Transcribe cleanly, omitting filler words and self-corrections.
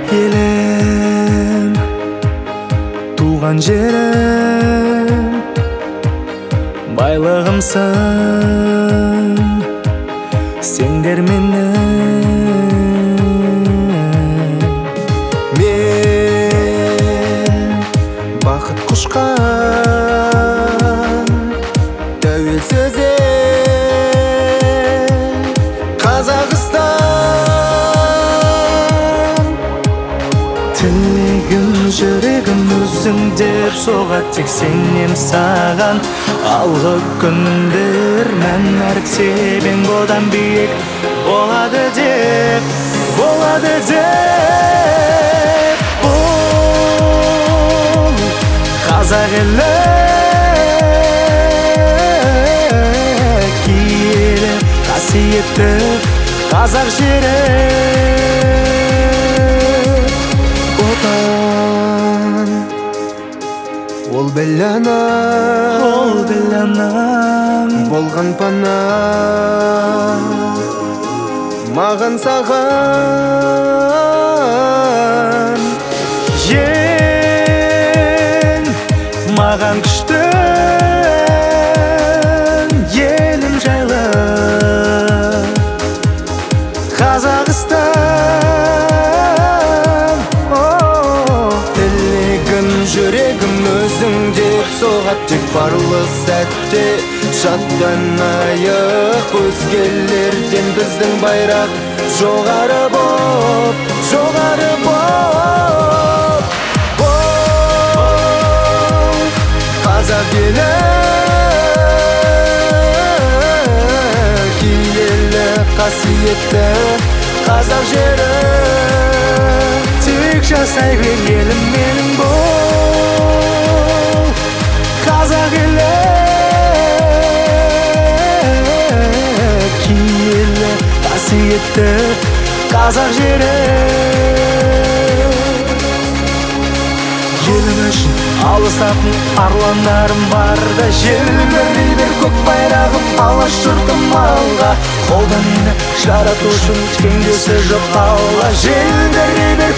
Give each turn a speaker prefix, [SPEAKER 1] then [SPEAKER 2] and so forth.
[SPEAKER 1] Елім, туған жерім, байлығымсың сендер менің. Мен бақыт құшқан тәуелсіз Қазақстан. Тілегім жүрегім өзің деп соғады, тек сенем саған. Алғы күндер мән мәртебең одан биік болады деп бұл қазақ елі киелі қасиетті қазақ жері. Отан ол беланам болған пана маған саған. Ен маған күшті елім жайлы Қазақстан. Тілегім жүрегім өзің деп соғады, тек барлық сәтте шаттанайық. Өзгелерден біздің байрақ жоғары боп қазақ елі киелі қасиетті қазақ жері. Тек жасай бер елім менің бұл қазақ елі киелі қасиетті қазақ жері. Елім үшін алысатын арландарым барда, желбірей бер көк байрағым алаш жұртым алға. Қолдан мені жаратушым теңдесі жоқ алла. Желбірей бер